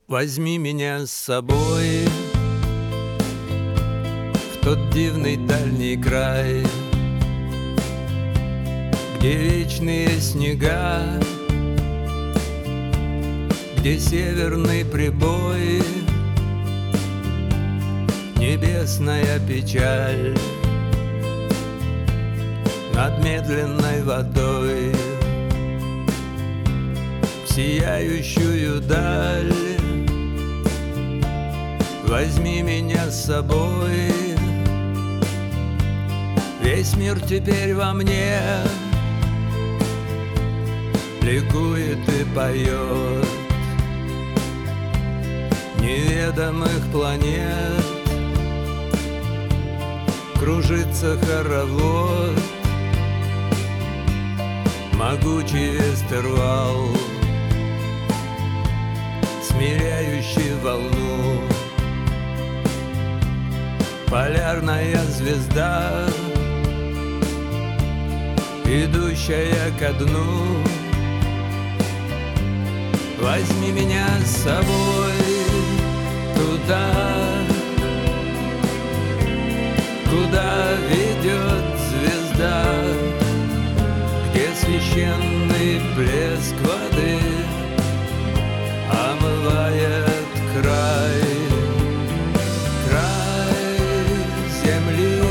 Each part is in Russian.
Возьми меня с собой в тот дивный дальний край, где вечные снега, где северный прибой, небесная печаль над медленной водой, в сияющую даль. Возьми меня с собой, весь мир теперь во мне ликует и поет неведомых планет. Кружится хоровод, могучий вестервал, смиряющий волну. Полярная звезда, идущая ко дну. Возьми меня с собой туда, куда ведет звезда, где священный блеск воды омывает край земли,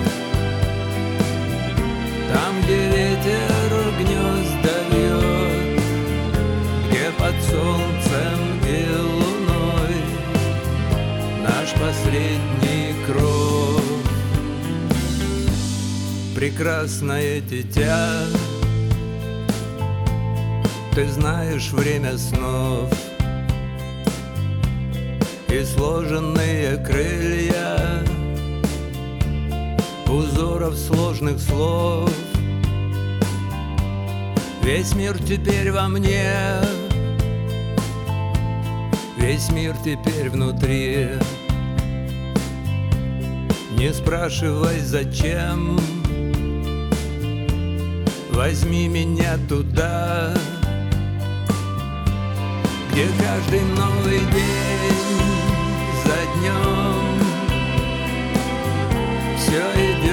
там, где ветер гнезда вьет, где под солнцем и луной наш последний кров. Прекрасное дитя, ты знаешь время снов и сложенные крылья узоров сложных слов. Весь мир теперь во мне, весь мир теперь внутри. Не спрашивай зачем, возьми меня туда, где каждый новый день за днем все идет